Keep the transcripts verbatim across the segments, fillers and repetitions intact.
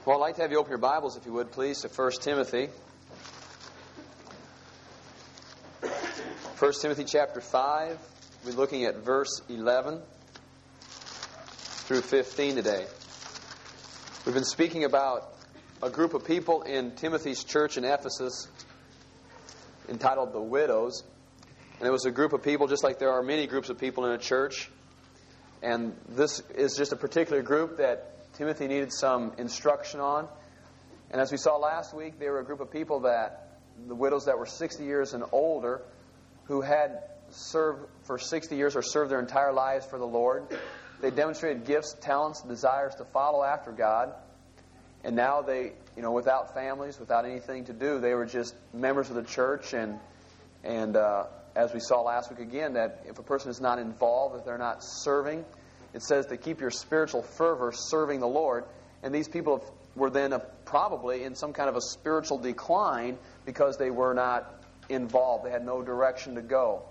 Well, I'd like to have you open your Bibles, if you would, please, to First Timothy. First Timothy chapter five. We're looking at verse eleven through fifteen today. We've been speaking about a group of people in Timothy's church in Ephesus entitled the widows. And it was a group of people just like there are many groups of people in a church. And this is just a particular group that Timothy needed some instruction on. And as we saw last week, they were a group of people that, the widows that were sixty years and older, who had served for sixty years or served their entire lives for the Lord. They demonstrated gifts, talents, desires to follow after God. And now they, you know, without families, without anything to do, they were just members of the church. And, and uh, as we saw last week again, that if a person is not involved, if they're not serving, it says to keep your spiritual fervor serving the Lord. And these people were then probably in some kind of a spiritual decline because they were not involved. They had no direction to go.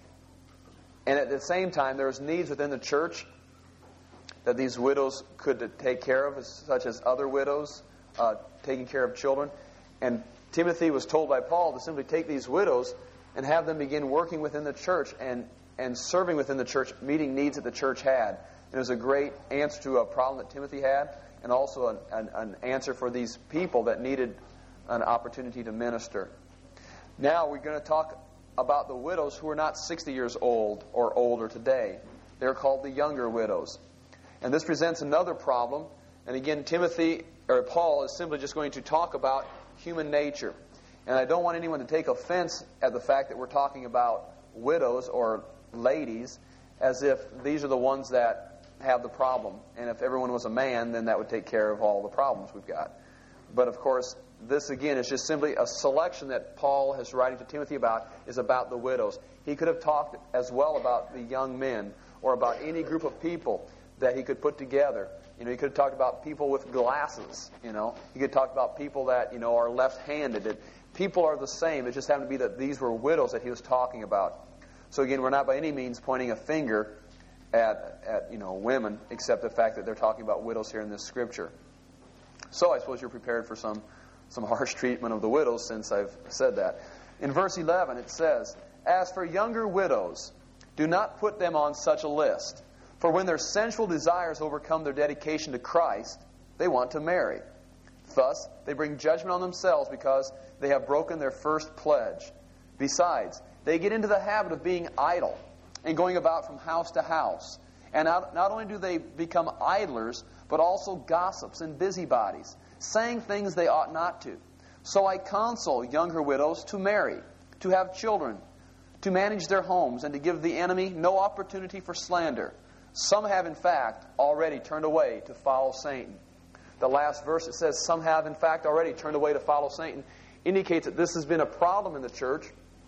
And at the same time, there's needs within the church that these widows could take care of, such as other widows uh, taking care of children. And Timothy was told by Paul to simply take these widows and have them begin working within the church and and serving within the church, meeting needs that the church had. And it was a great answer to a problem that Timothy had, and also an, an, an answer for these people that needed an opportunity to minister. Now we're going to talk about the widows who are not sixty years old or older today. They're called the younger widows. And this presents another problem. And again, Timothy, or Paul, is simply just going to talk about human nature. And I don't want anyone to take offense at the fact that we're talking about widows or ladies as if these are the ones that have the problem. And if everyone was a man, then that would take care of all the problems we've got. But of course, this again is just simply a selection that Paul is writing to Timothy about, is about the widows. He could have talked as well about the young men or about any group of people that he could put together. You know, he could have talked about people with glasses, you know. He could talk about people that, you know, are left-handed. It, people are the same. It just happened to be that these were widows that he was talking about. So again, we're not by any means pointing a finger at, at you know, women, except the fact that they're talking about widows here in this scripture. So I suppose you're prepared for some, some harsh treatment of the widows since I've said that. In verse eleven it says, "As for younger widows, do not put them on such a list. For when their sensual desires overcome their dedication to Christ, they want to marry. Thus, they bring judgment on themselves because they have broken their first pledge. Besides, they get into the habit of being idle and going about from house to house. And not, not only do they become idlers, but also gossips and busybodies, saying things they ought not to. So I counsel younger widows to marry, to have children, to manage their homes, and to give the enemy no opportunity for slander. Some have, in fact, already turned away to follow Satan." The last verse, it says, "Some have, in fact, already turned away to follow Satan," indicates that this has been a problem in the church.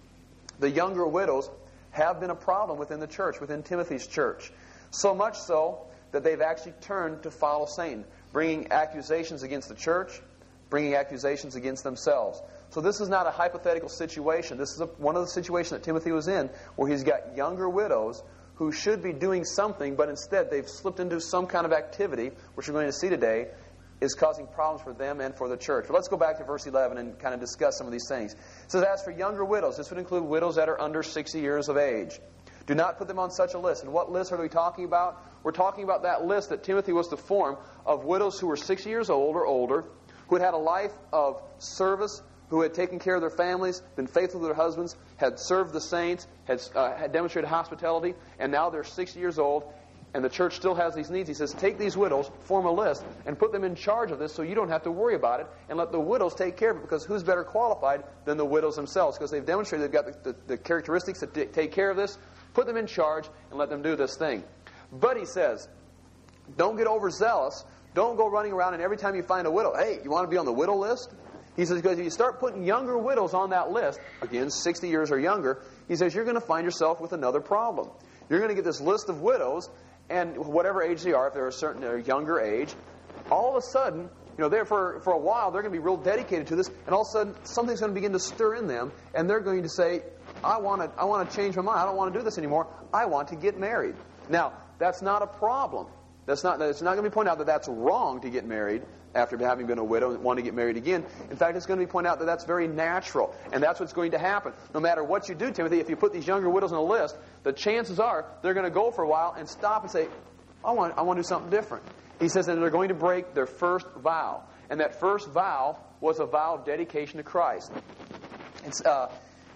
The younger widows have been a problem within the church, within Timothy's church. So much so that they've actually turned to follow Satan, bringing accusations against the church, bringing accusations against themselves. So this is not a hypothetical situation. This is a, one of the situations that Timothy was in, where he's got younger widows who should be doing something, but instead they've slipped into some kind of activity, which we're going to see today, is causing problems for them and for the church. But let's go back to verse eleven and kind of discuss some of these things. It says, "As for younger widows," this would include widows that are under sixty years of age, "do not put them on such a list." And what list are we talking about? We're talking about that list that Timothy was to form of widows who were sixty years old or older, who had had a life of service, who had taken care of their families, been faithful to their husbands, had served the saints, had, uh, had demonstrated hospitality, and now they're sixty years old, and the church still has these needs. He says, take these widows, form a list, and put them in charge of this so you don't have to worry about it, and let the widows take care of it, because who's better qualified than the widows themselves? Because they've demonstrated they've got the, the, the characteristics to t- take care of this. Put them in charge and let them do this thing. But he says, don't get overzealous. Don't go running around and every time you find a widow, hey, you want to be on the widow list? He says, because if you start putting younger widows on that list, again, sixty years or younger, he says, you're going to find yourself with another problem. You're going to get this list of widows, and whatever age they are, if they're a certain or younger age, all of a sudden, you know, they're for, for a while, they're going to be real dedicated to this, and all of a sudden, something's going to begin to stir in them, and they're going to say, I want to I want to change my mind. I don't want to do this anymore. I want to get married. Now, that's not a problem. That's not, it's not going to be pointed out that that's wrong to get married after having been a widow and want to get married again. In fact, it's going to be pointed out that that's very natural, and that's what's going to happen. No matter what you do, Timothy, if you put these younger widows on a list, the chances are they're going to go for a while and stop and say, I want, I want to do something different. He says that they're going to break their first vow, and that first vow was a vow of dedication to Christ. It's, uh,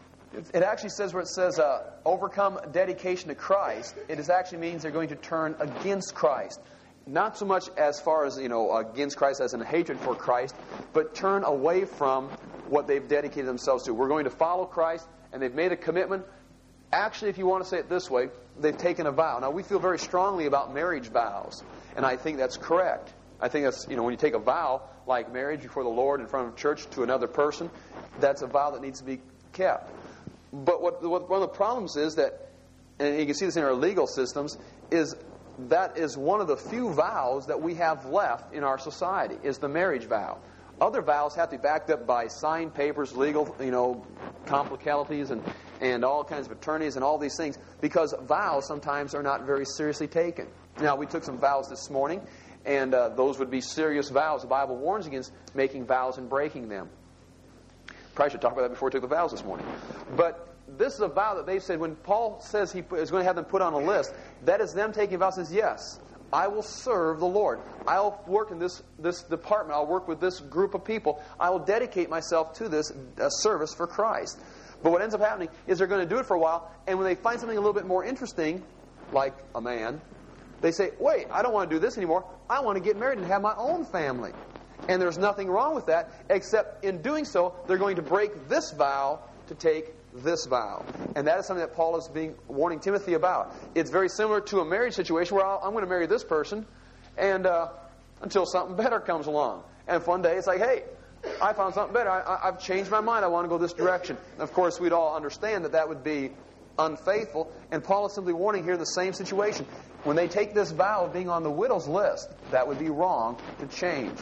it actually says where it says uh, overcome dedication to Christ, it is actually means they're going to turn against Christ. Not so much as far as, you know, against Christ as in a hatred for Christ, but turn away from what they've dedicated themselves to. We're going to follow Christ, and they've made a commitment. Actually, if you want to say it this way, they've taken a vow. Now, we feel very strongly about marriage vows, and I think that's correct. I think that's, you know, when you take a vow, like marriage before the Lord in front of church to another person, that's a vow that needs to be kept. But what, what one of the problems is that, and you can see this in our legal systems, is that is one of the few vows that we have left in our society, is the marriage vow. Other vows have to be backed up by signed papers, legal, you know, complicalities, and, and all kinds of attorneys and all these things, because vows sometimes are not very seriously taken. Now, we took some vows this morning, and uh, those would be serious vows. The Bible warns against making vows and breaking them. Probably should talk about that before we took the vows this morning. But this is a vow that they've said, when Paul says he is going to have them put on a list, that is them taking a vow. Says, yes, I will serve the Lord. I'll work in this, this department. I'll work with this group of people. I will dedicate myself to this uh, service for Christ. But what ends up happening is they're going to do it for a while, and when they find something a little bit more interesting, like a man, they say, wait, I don't want to do this anymore. I want to get married and have my own family. And there's nothing wrong with that, except in doing so, they're going to break this vow to take this vow. And that is something that Paul is being warning Timothy about. It's very similar to a marriage situation where I'll, I'm going to marry this person and uh, until something better comes along. And one day it's like, hey, I found something better. I, I, I've changed my mind. I want to go this direction. And of course, we'd all understand that that would be unfaithful. And Paul is simply warning here in the same situation. When they take this vow of being on the widow's list, that would be wrong to change.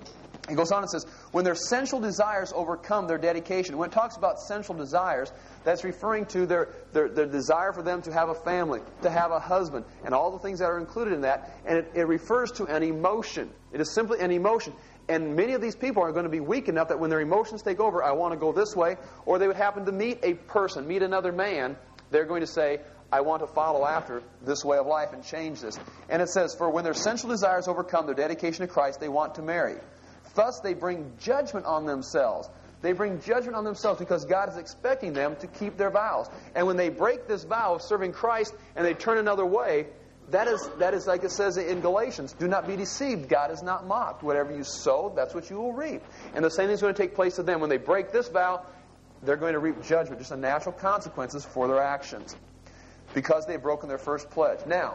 He goes on and says, when their sensual desires overcome their dedication. When it talks about sensual desires, that's referring to their, their, their desire for them to have a family, to have a husband, and all the things that are included in that. And it, it refers to an emotion. It is simply an emotion. And many of these people are going to be weak enough that when their emotions take over, I want to go this way, or they would happen to meet a person, meet another man, they're going to say, I want to follow after this way of life and change this. And it says, for when their sensual desires overcome their dedication to Christ, they want to marry. Thus, they bring judgment on themselves. They bring judgment on themselves because God is expecting them to keep their vows. And when they break this vow of serving Christ and they turn another way, that is, that is like it says in Galatians, do not be deceived. God is not mocked. Whatever you sow, that's what you will reap. And the same thing is going to take place to them. When they break this vow, they're going to reap judgment, just the natural consequences for their actions, because they've broken their first pledge. Now,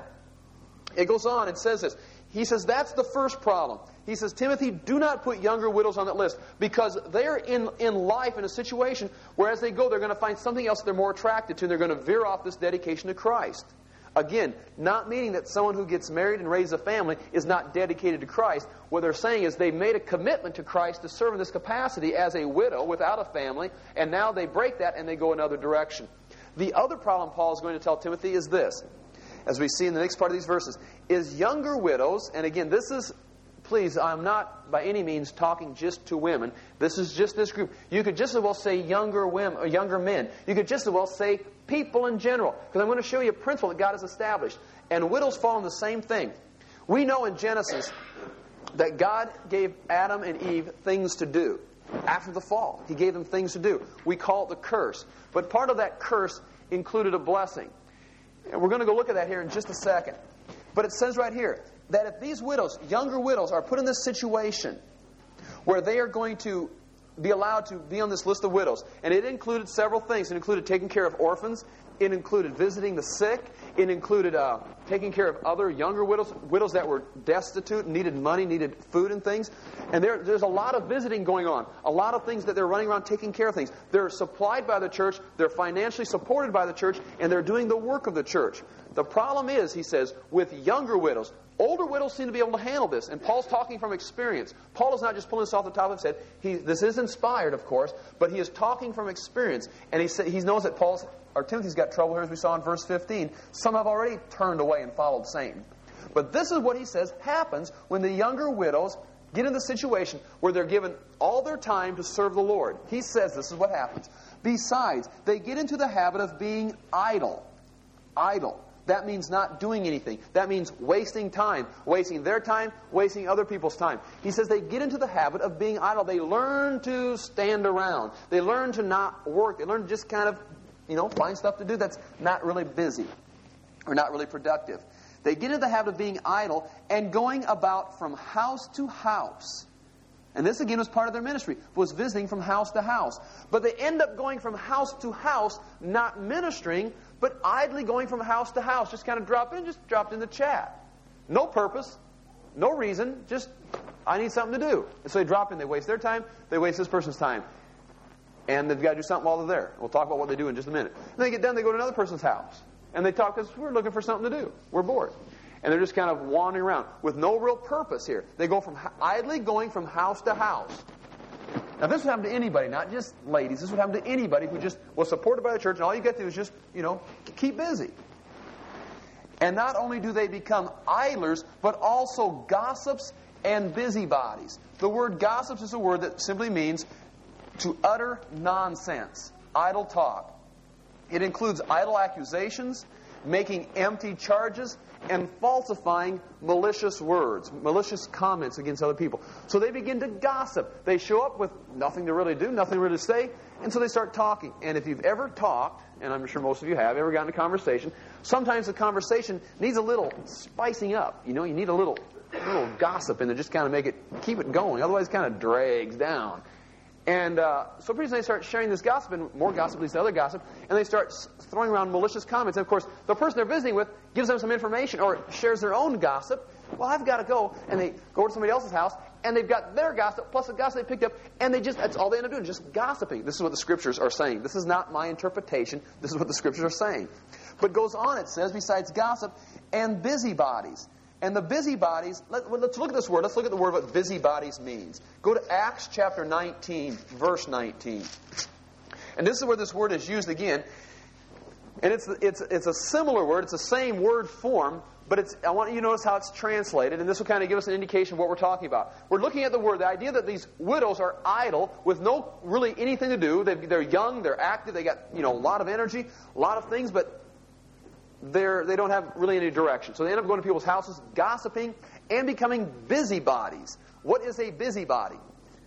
it goes on and says this. He says that's the first problem. He says, Timothy, do not put younger widows on that list, because they're in, in life in a situation where as they go, they're going to find something else they're more attracted to, and they're going to veer off this dedication to Christ. Again, not meaning that someone who gets married and raises a family is not dedicated to Christ. What they're saying is they've made a commitment to Christ to serve in this capacity as a widow without a family, and now they break that and they go another direction. The other problem Paul is going to tell Timothy is this, as we see in the next part of these verses, is younger widows, and again, this is, please, I'm not by any means talking just to women. This is just this group. You could just as well say younger women or younger men. You could just as well say people in general, because I'm going to show you a principle that God has established. And widows fall in the same thing. We know in Genesis that God gave Adam and Eve things to do. After the fall, He gave them things to do. We call it the curse. But part of that curse included a blessing. And we're going to go look at that here in just a second. But it says right here that if these widows, younger widows, are put in this situation where they are going to be allowed to be on this list of widows, and it included several things. It included taking care of orphans. It included visiting the sick. It included uh, taking care of other younger widows, widows that were destitute, needed money, needed food and things. And there, there's a lot of visiting going on, a lot of things that they're running around taking care of things. They're supplied by the church, they're financially supported by the church, and they're doing the work of the church. The problem is, he says, with younger widows, older widows seem to be able to handle this, and Paul's talking from experience. Paul is not just pulling this off the top of his head. He, this is inspired, of course, but he is talking from experience, and he, say, he knows that Paul's or Timothy's got trouble here, as we saw in verse fifteen. Some have already turned away and followed Satan. But this is what he says happens when the younger widows get in the situation where they're given all their time to serve the Lord. He says this is what happens. Besides, they get into the habit of being idle. Idle. That means not doing anything. That means wasting time. Wasting their time, wasting other people's time. He says they get into the habit of being idle. They learn to stand around. They learn to not work. They learn to just kind of, you know, find stuff to do that's not really busy or not really productive. They get into the habit of being idle and going about from house to house. And this again was part of their ministry, was visiting from house to house. But they end up going from house to house, not ministering, but idly going from house to house. Just kind of drop in, just dropped in the chat. No purpose, no reason, just, I need something to do. And so they drop in, they waste their time, they waste this person's time. And they've got to do something while they're there. We'll talk about what they do in just a minute. And they get done, they go to another person's house. And they talk because we're looking for something to do. We're bored. And they're just kind of wandering around with no real purpose here. They go from idly going from house to house. Now this would happen to anybody, not just ladies. This would happen to anybody who just was supported by the church, and all you get to do is just, you know, keep busy. And not only do they become idlers, but also gossips and busybodies. The word gossips is a word that simply means to utter nonsense, idle talk. It includes idle accusations, making empty charges, and falsifying malicious words, malicious comments against other people. So they begin to gossip. They show up with nothing to really do, nothing really to say, and so they start talking. And if you've ever talked, and I'm sure most of you have, ever gotten a conversation, sometimes the conversation needs a little spicing up. You know, you need a little, little gossip in there, just kind of make it, keep it going. Otherwise, it kind of drags down. And uh, so pretty soon they start sharing this gossip, and more gossip leads to other gossip, and they start throwing around malicious comments. And of course, the person they're visiting with gives them some information or shares their own gossip. Well, I've got to go, and they go to somebody else's house, and they've got their gossip plus the gossip they picked up, and they just, that's all they end up doing, just gossiping. This is what the Scriptures are saying. This is not my interpretation. This is what the Scriptures are saying. But it goes on, it says, besides gossip and busybodies. And the busybodies, let, let's look at this word. Let's look at the word what busybodies means. Go to Acts chapter nineteen, verse nineteen. And this is where this word is used again. And it's it's it's a similar word. It's the same word form, but it's I want you to notice how it's translated, and this will kind of give us an indication of what we're talking about. We're looking at the word, the idea that these widows are idle with no really anything to do. They've, they're young, they're active, they got, you know, a lot of energy, a lot of things, but They're, they don't have really any direction. So they end up going to people's houses, gossiping, and becoming busybodies. What is a busybody?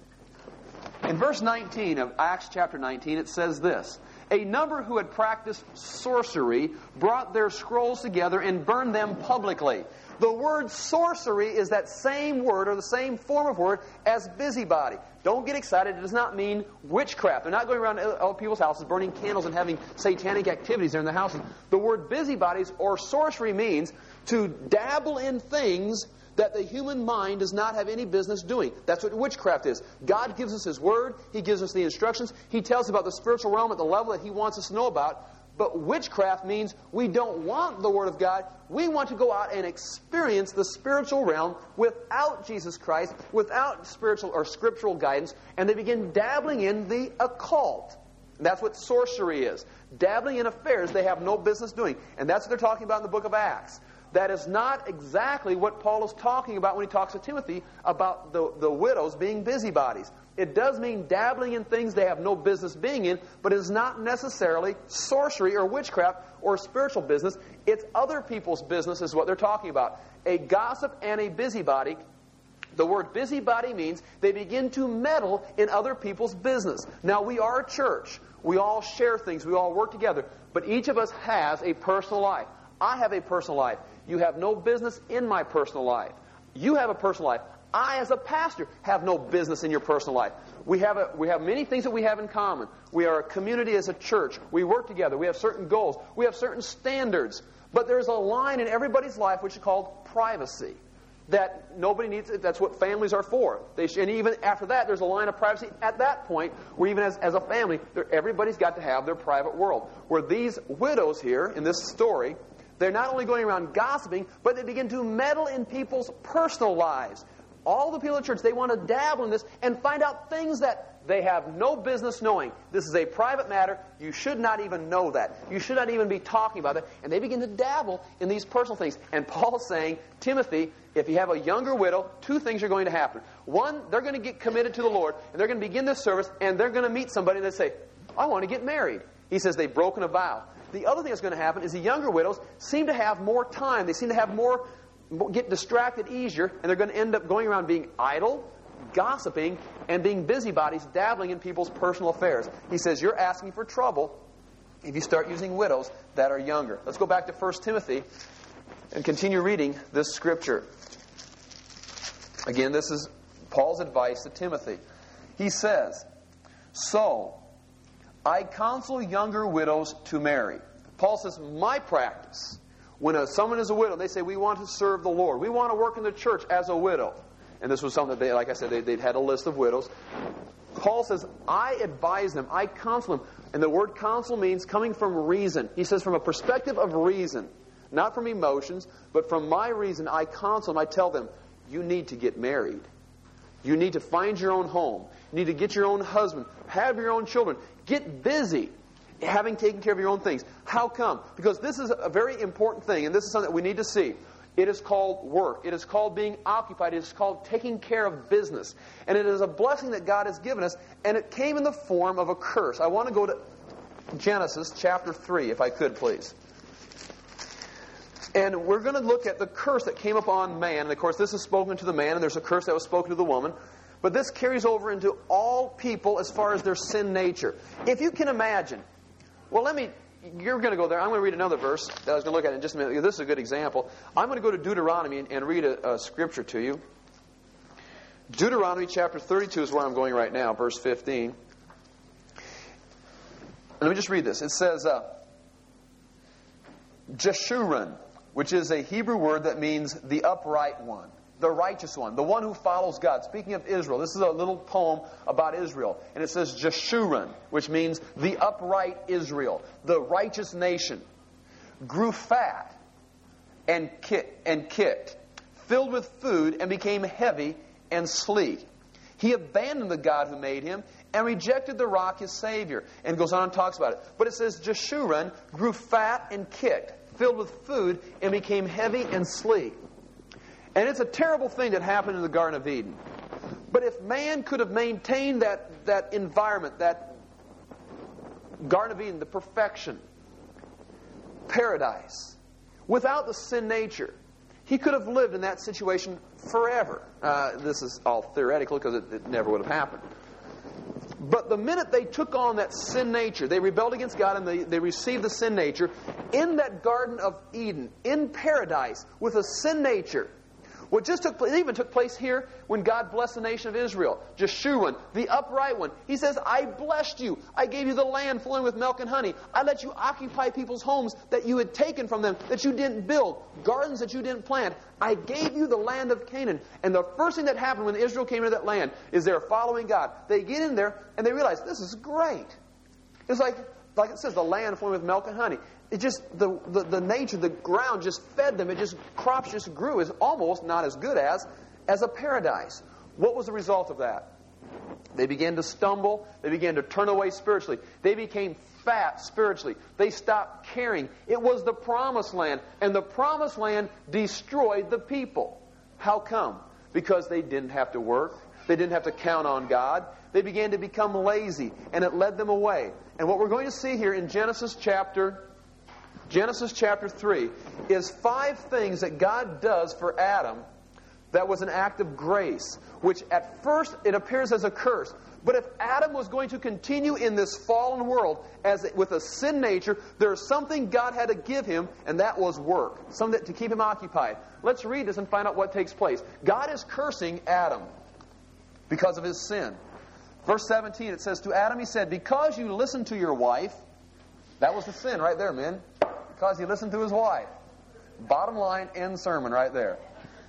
In verse nineteen of Acts chapter nineteen, it says this. A number who had practiced sorcery brought their scrolls together and burned them publicly. The word sorcery is that same word or the same form of word as busybody. Don't get excited. It does not mean witchcraft. They're not going around other people's houses burning candles and having satanic activities there in the houses. The word busybodies or sorcery means to dabble in things that the human mind does not have any business doing. That's what witchcraft is. God gives us His Word. He gives us the instructions. He tells us about the spiritual realm at the level that He wants us to know about. But witchcraft means we don't want the Word of God. We want to go out and experience the spiritual realm without Jesus Christ, without spiritual or scriptural guidance, and they begin dabbling in the occult. That's what sorcery is. Dabbling in affairs they have no business doing. And that's what they're talking about in the book of Acts. That is not exactly what Paul is talking about when he talks to Timothy about the, the widows being busybodies. It does mean dabbling in things they have no business being in, but it is not necessarily sorcery or witchcraft or spiritual business. It's other people's business is what they're talking about. A gossip and a busybody. The word busybody means they begin to meddle in other people's business. Now, we are a church. We all share things. We all work together. But each of us has a personal life. I have a personal life. You have no business in my personal life. You have a personal life. I, as a pastor, have no business in your personal life. We have a, we have many things that we have in common. We are a community as a church. We work together. We have certain goals. We have certain standards. But there's a line in everybody's life which is called privacy. That nobody needs it. That's what families are for. They sh- and even after that, there's a line of privacy at that point where even as, as a family, everybody's got to have their private world. Where these widows here in this story, they're not only going around gossiping, but they begin to meddle in people's personal lives. All the people in the church, they want to dabble in this and find out things that they have no business knowing. This is a private matter. You should not even know that. You should not even be talking about that. And they begin to dabble in these personal things. And Paul's saying, Timothy, if you have a younger widow, two things are going to happen. One, they're going to get committed to the Lord, and they're going to begin this service, and they're going to meet somebody, and they say, I want to get married. He says they've broken a vow. The other thing that's going to happen is the younger widows seem to have more time. They seem to have more, get distracted easier, and they're going to end up going around being idle, gossiping, and being busybodies, dabbling in people's personal affairs. He says, you're asking for trouble if you start using widows that are younger. Let's go back to First Timothy and continue reading this scripture. Again, this is Paul's advice to Timothy. He says, so, I counsel younger widows to marry. Paul says, my practice, when a, someone is a widow, they say, we want to serve the Lord. We want to work in the church as a widow. And this was something that they, like I said, they, they'd had a list of widows. Paul says, I advise them, I counsel them. And the word counsel means coming from reason. He says from a perspective of reason, not from emotions, but from my reason, I counsel them. I tell them, you need to get married. You need to find your own home. You need to get your own husband. Have your own children. Get busy having taken care of your own things. How come? Because this is a very important thing, and this is something that we need to see. It is called work. It is called being occupied. It is called taking care of business. And it is a blessing that God has given us, and it came in the form of a curse. I want to go to Genesis chapter three, if I could, please. And we're going to look at the curse that came upon man. And, of course, this is spoken to the man, and there's a curse that was spoken to the woman. But this carries over into all people as far as their sin nature. If you can imagine, well, let me... You're going to go there. I'm going to read another verse that I was going to look at in just a minute. This is a good example. I'm going to go to Deuteronomy and, and read a, a scripture to you. Deuteronomy chapter thirty-two is where I'm going right now, verse fifteen. Let me just read this. It says, uh, Jeshurun, which is a Hebrew word that means the upright one, the righteous one, the one who follows God. Speaking of Israel, this is a little poem about Israel. And it says Jeshurun, which means the upright Israel, the righteous nation, grew fat and kicked, and kicked, filled with food, and became heavy and sleek. He abandoned the God who made him and rejected the rock, his Savior. And goes on and talks about it. But it says Jeshurun grew fat and kicked, filled with food, and became heavy and sleek. And it's a terrible thing that happened in the Garden of Eden. But if man could have maintained that, that environment, that Garden of Eden, the perfection, paradise, without the sin nature, he could have lived in that situation forever. Uh, this is all theoretical because it, it never would have happened. But the minute they took on that sin nature, they rebelled against God and they, they received the sin nature, in that Garden of Eden, in paradise, with a sin nature, what just took place, it even took place here when God blessed the nation of Israel. Jeshurun, the upright one. He says, I blessed you. I gave you the land flowing with milk and honey. I let you occupy people's homes that you had taken from them, that you didn't build, gardens that you didn't plant. I gave you the land of Canaan. And the first thing that happened when Israel came into that land is they're following God. They get in there and they realize, this is great. It's like, like it says, the land flowing with milk and honey. It just, the, the, the nature, the ground just fed them. It just, crops just grew. It's almost not as good as, as a paradise. What was the result of that? They began to stumble. They began to turn away spiritually. They became fat spiritually. They stopped caring. It was the promised land. And the promised land destroyed the people. How come? Because they didn't have to work. They didn't have to count on God. They began to become lazy. And it led them away. And what we're going to see here in Genesis chapter Genesis chapter three is five things that God does for Adam that was an act of grace, which at first it appears as a curse. But if Adam was going to continue in this fallen world as with a sin nature, there's something God had to give him, and that was work, something to keep him occupied. Let's read this and find out what takes place. God is cursing Adam because of his sin. Verse seventeen, it says, to Adam he said, because you listened to your wife, that was the sin right there, men. Because he listened to his wife. Bottom line, end sermon right there.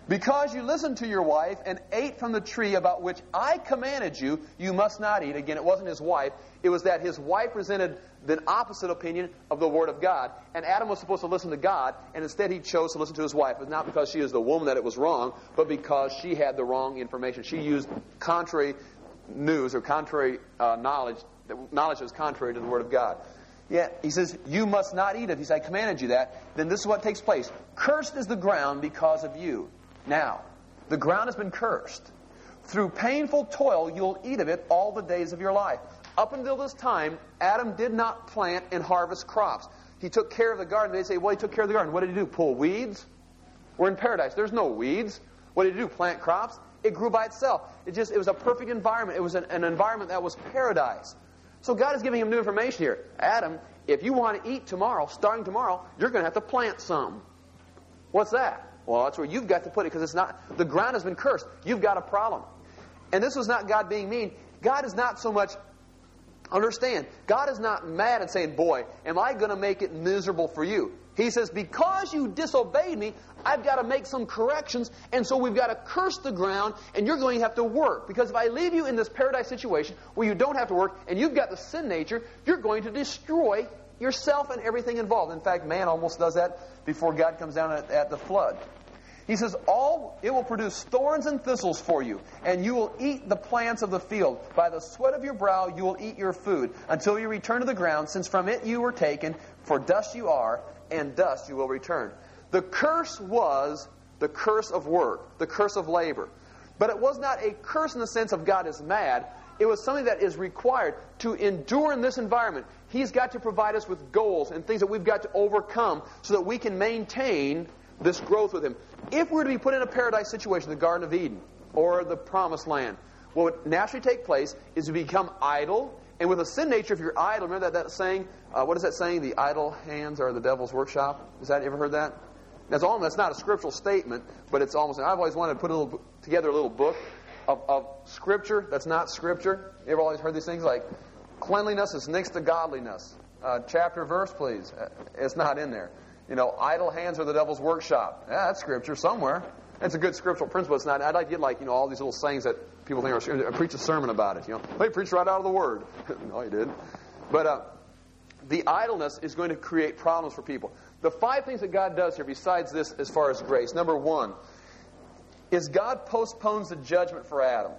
Because you listened to your wife and ate from the tree about which I commanded you, you must not eat. Again, it wasn't his wife. It was that his wife presented the opposite opinion of the Word of God. And Adam was supposed to listen to God, and instead he chose to listen to his wife. It was not because she is the woman that it was wrong, but because she had the wrong information. She used contrary news or contrary uh, knowledge, knowledge that was contrary to the Word of God. Yeah, he says, you must not eat it. He said, I commanded you that. Then this is what takes place. Cursed is the ground because of you. Now, the ground has been cursed. Through painful toil, you'll eat of it all the days of your life. Up until this time, Adam did not plant and harvest crops. He took care of the garden. They say, well, he took care of the garden. What did he do? Pull weeds? We're in paradise. There's no weeds. What did he do? Plant crops? It grew by itself. It just, it was a perfect environment. It was an, an environment that was paradise. So God is giving him new information here. Adam, if you want to eat tomorrow, starting tomorrow, you're going to have to plant some. What's that? Well, that's where you've got to put it, because it's not, the ground has been cursed. You've got a problem. And this was not God being mean. God is not so much, understand, God is not mad and saying, boy, am I going to make it miserable for you? He says, because you disobeyed me, I've got to make some corrections, and so we've got to curse the ground, and you're going to have to work. Because if I leave you in this paradise situation where you don't have to work, and you've got the sin nature, you're going to destroy yourself and everything involved. In fact, man almost does that before God comes down at, at the flood. He says, all it will produce thorns and thistles for you, and you will eat the plants of the field. By the sweat of your brow you will eat your food, until you return to the ground, since from it you were taken, for dust you are, and dust you will return. The curse was the curse of work, the curse of labor. But it was not a curse in the sense of God is mad. It was something that is required to endure in this environment. He's got to provide us with goals and things that we've got to overcome so that we can maintain this growth with Him. If we're to be put in a paradise situation, the Garden of Eden or the Promised Land, what would naturally take place is to become idle. And with a sin nature, if you're idle, remember that, that saying, uh, what is that saying? The idle hands are the devil's workshop? Has that ever heard that? That's all. That's not a scriptural statement, but it's almost. I've always wanted to put a little, together a little book of, of scripture that's not scripture. You ever always heard these things like cleanliness is next to godliness? Uh, chapter verse, please. Uh, it's not in there. You know, idle hands are the devil's workshop. Yeah, that's scripture somewhere. It's a good scriptural principle. It's not. I'd like to get like you know all these little sayings that people think are scripture. I preach a sermon about it. You know, hey, preach right out of the Word. No, you did. But uh, the idleness is going to create problems for people. The five things that God does here, besides this, as far as grace. Number one is God postpones the judgment for Adam.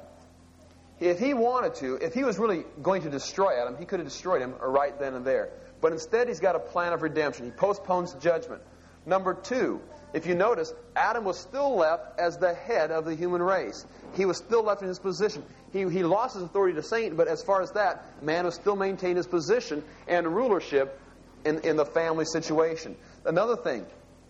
If He wanted to, if He was really going to destroy Adam, He could have destroyed him right then and there. But instead, He's got a plan of redemption. He postpones judgment. Number two, if you notice, Adam was still left as the head of the human race. He was still left in his position. He, he lost his authority to Satan, but as far as that, man was still maintained his position and rulership in, in the family situation. Another thing,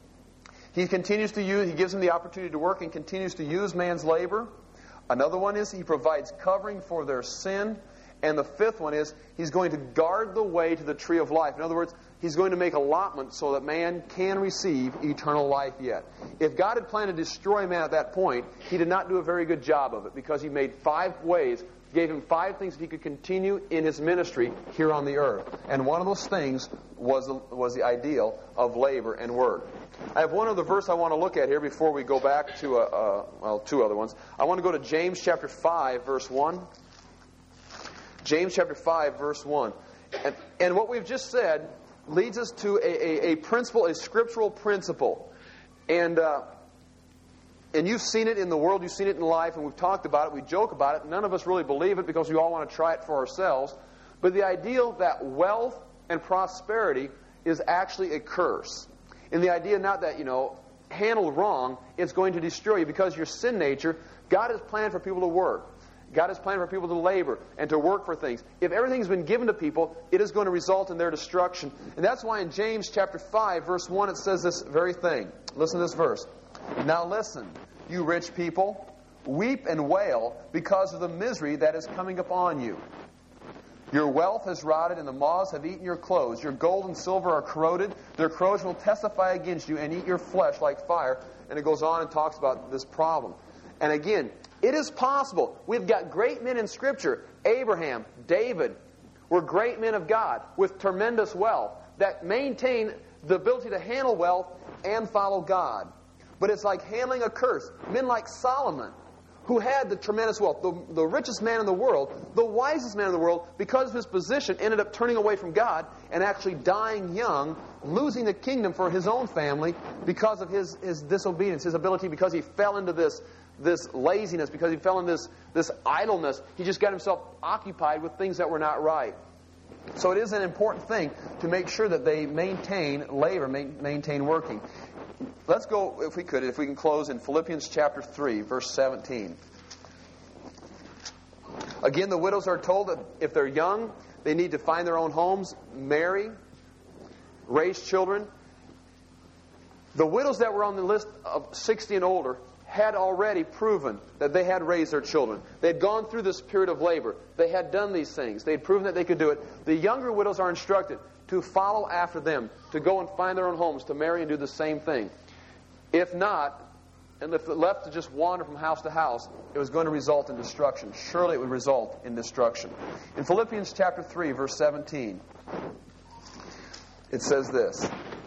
He continues to use, He gives him the opportunity to work and continues to use man's labor. Another one is He provides covering for their sin. And the fifth one is He's going to guard the way to the tree of life. In other words, He's going to make allotment so that man can receive eternal life yet. If God had planned to destroy man at that point, He did not do a very good job of it because He made five ways, gave him five things that he could continue in his ministry here on the earth. And one of those things was the, was the ideal of labor and work. I have one other verse I want to look at here before we go back to, a, a, well, two other ones. I want to go to James chapter five, verse one. James chapter five, verse one. And, and what we've just said leads us to a, a, a principle, a scriptural principle. And uh, and you've seen it in the world, you've seen it in life, and we've talked about it, we joke about it. None of us really believe it because we all want to try it for ourselves. But the ideal that wealth and prosperity is actually a curse. And the idea not that, you know, handled wrong, it's going to destroy you because your sin nature, God has planned for people to work. God has planned for people to labor and to work for things. If everything's been given to people, it is going to result in their destruction. And that's why in James chapter five, verse one, it says this very thing. Listen to this verse. Now listen, you rich people, weep and wail because of the misery that is coming upon you. Your wealth has rotted and the moths have eaten your clothes. Your gold and silver are corroded. Their corrosion will testify against you and eat your flesh like fire. And it goes on and talks about this problem. And again, it is possible. We've got great men in Scripture. Abraham, David, were great men of God with tremendous wealth that maintain the ability to handle wealth and follow God. But it's like handling a curse. Men like Solomon, who had the tremendous wealth, the, the richest man in the world, the wisest man in the world, because of his position, ended up turning away from God and actually dying young, losing the kingdom for his own family because of his, his disobedience, his ability, because he fell into this, this laziness, because he fell into this, this idleness. He just got himself occupied with things that were not right. So it is an important thing to make sure that they maintain labor, maintain working. Let's go, if we could, if we can close in Philippians chapter three, verse seventeen. Again, the widows are told that if they're young, they need to find their own homes, marry, raise children. The widows that were on the list of sixty and older had already proven that they had raised their children. They had gone through this period of labor. They had done these things. They had proven that they could do it. The younger widows are instructed to follow after them, to go and find their own homes, to marry and do the same thing. If not, and if left to just wander from house to house, it was going to result in destruction. Surely it would result in destruction. In Philippians chapter three, verse seventeen, it says this: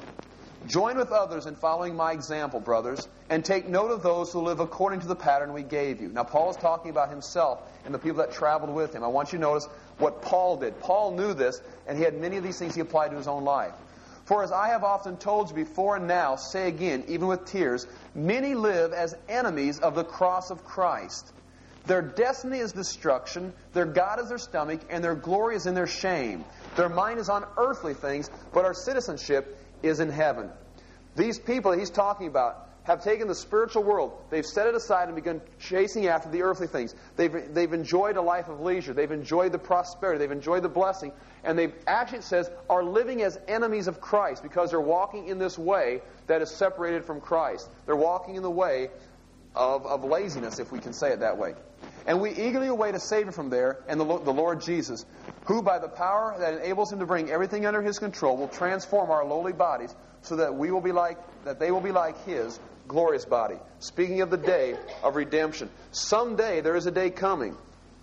"Join with others in following my example, brothers, and take note of those who live according to the pattern we gave you." Now, Paul is talking about himself and the people that traveled with him. I want you to notice what Paul did. Paul knew this, and he had many of these things he applied to his own life. "For as I have often told you before and now, say again, even with tears, many live as enemies of the cross of Christ. Their destiny is destruction, their God is their stomach, and their glory is in their shame. Their mind is on earthly things, but our citizenship is in heaven." These people that he's talking about have taken the spiritual world, they've set it aside and begun chasing after the earthly things. They've, they've enjoyed a life of leisure. They've enjoyed the prosperity. They've enjoyed the blessing. And they've actually, it says, are living as enemies of Christ because they're walking in this way that is separated from Christ. They're walking in the way of, of laziness, if we can say it that way. "And we eagerly await a Savior from there, and the, the Lord Jesus, who by the power that enables him to bring everything under his control will transform our lowly bodies so that we will be like that they will be like his glorious body." Speaking of the day of redemption. Someday there is a day coming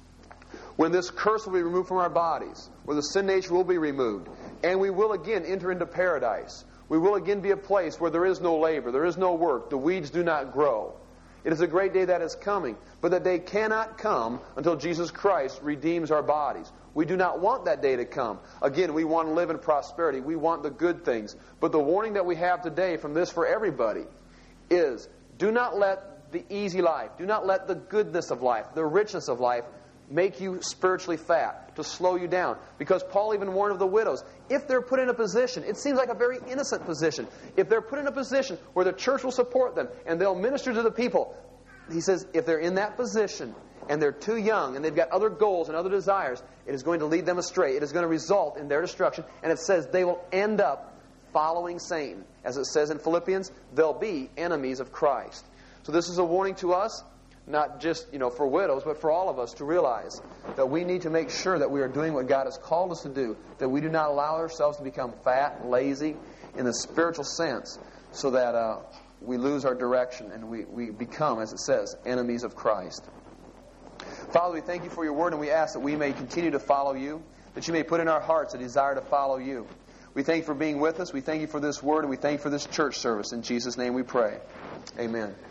when this curse will be removed from our bodies, where the sin nature will be removed, and we will again enter into paradise. We will again be a place where there is no labor, there is no work, the weeds do not grow. It is a great day that is coming, but that day cannot come until Jesus Christ redeems our bodies. We do not want that day to come. Again, we want to live in prosperity. We want the good things. But the warning that we have today from this for everybody is, do not let the easy life, do not let the goodness of life, the richness of life, make you spiritually fat, to slow you down. Because Paul even warned of the widows. If they're put in a position, it seems like a very innocent position. If they're put in a position where the church will support them and they'll minister to the people, he says, if they're in that position and they're too young and they've got other goals and other desires, it is going to lead them astray. It is going to result in their destruction. And it says they will end up following Satan. As it says in Philippians, they'll be enemies of Christ. So this is a warning to us, not just, you know, for widows, but for all of us to realize that we need to make sure that we are doing what God has called us to do, that we do not allow ourselves to become fat, lazy in the spiritual sense, so that uh, we lose our direction and we, we become, as it says, enemies of Christ. Father, we thank you for your word, and we ask that we may continue to follow you, that you may put in our hearts a desire to follow you. We thank you for being with us. We thank you for this word, and we thank you for this church service. In Jesus' name we pray. Amen.